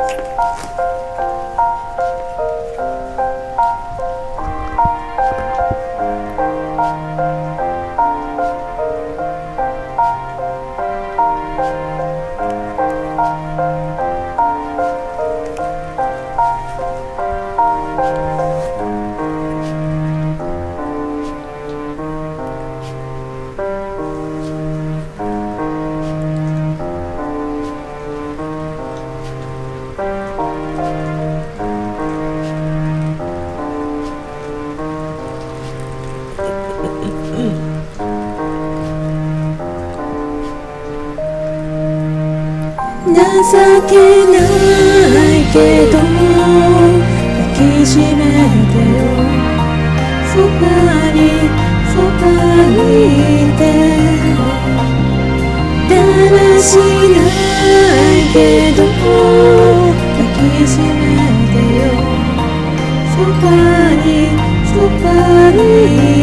情けないけど抱きしめてよ、そばにそばにいて、だらしないけど抱きしめてよ、そばにそばにいて